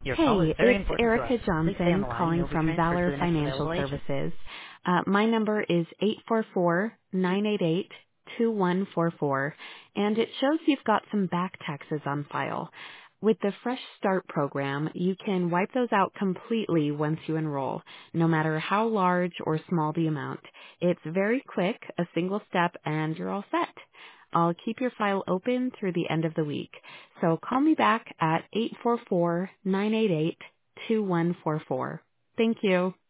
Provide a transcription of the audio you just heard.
Your call is Hey, very it's important to us. Erica Please stay on Johnson the line and calling you'll be from transferred to Valor the next Financial available agent. Services. My number is 844-988-2144, and it shows you've got some back taxes on file. With the Fresh Start program, you can wipe those out completely once you enroll, no matter how large or small the amount. It's very quick, a single step, and you're all set. I'll keep your file open through the end of the week. So call me back at 844-988-2144. Thank you.